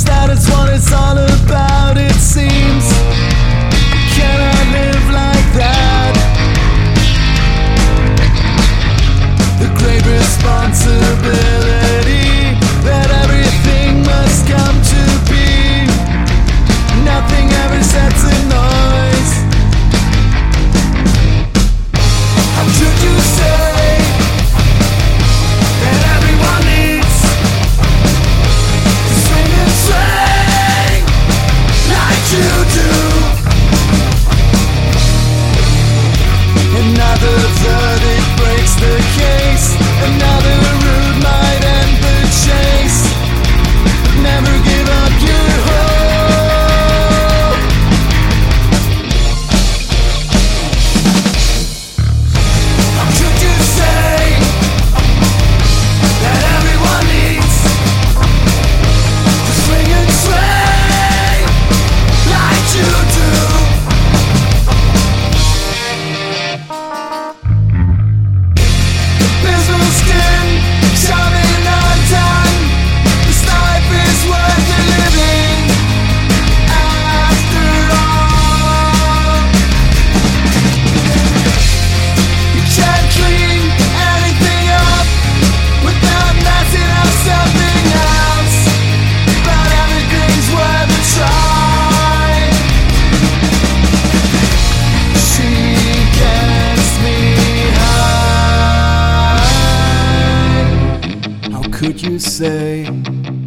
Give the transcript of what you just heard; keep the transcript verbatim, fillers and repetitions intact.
that is what it's all about, it seems. Can I live like that? The great responsibility that everything must come to be. Nothing ever sets a noise. How could you say that everyone needs to swing and swing like you do? Another verdict breaks the case. Another route might end the chase. Never give up your hope. How could you say that everyone needs to swing and swing like you do? Business skin, shoving undone. This life is worth the living after all. You can't clean anything up without messing up something else. But everything's worth a try. She gets me high. How could you say